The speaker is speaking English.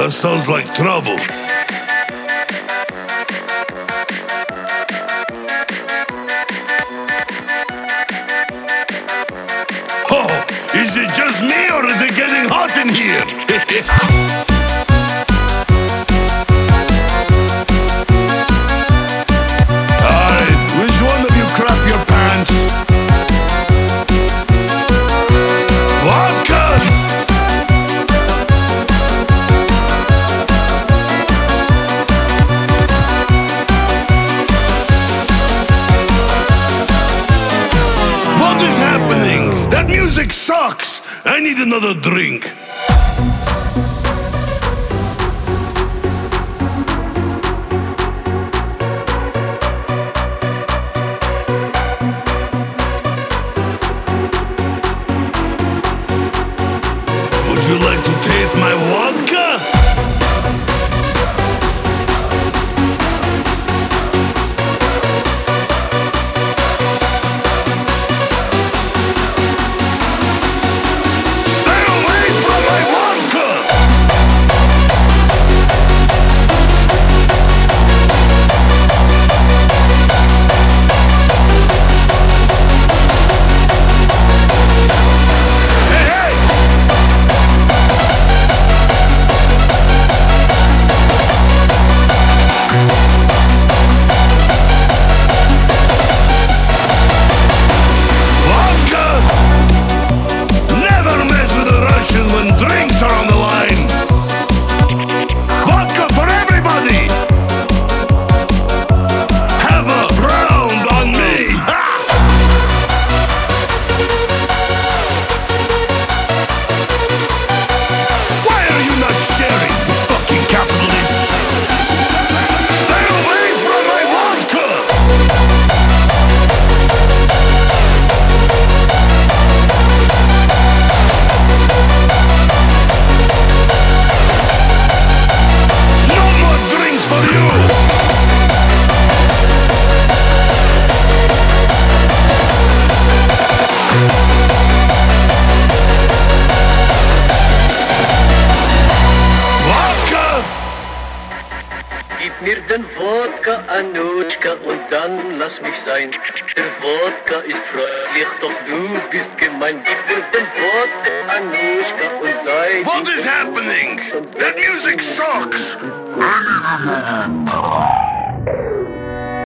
That sounds like trouble. Oh, is it just me or is it getting hot in here? Alright, which one of you crap your pants? Vodka! What is happening? That music sucks! I need another drink. Would you like to taste my vodka? Stay away from my vodka! Hey, hey! Vodka! Never mess with a Russian when drinks are on the line. Vodka for everybody! Have a round on me! Ha! Why are you not sharing, you fucking capitalist? Stay away from my vodka! No more drinks for you! Vodka! Gib mir den Wodka, Anuschka, und dann lass mich sein. Der Wodka ist freundlich, doch du bist gemein. Gib mir den Wodka, Anuschka, und sei What is happening? That music sucks!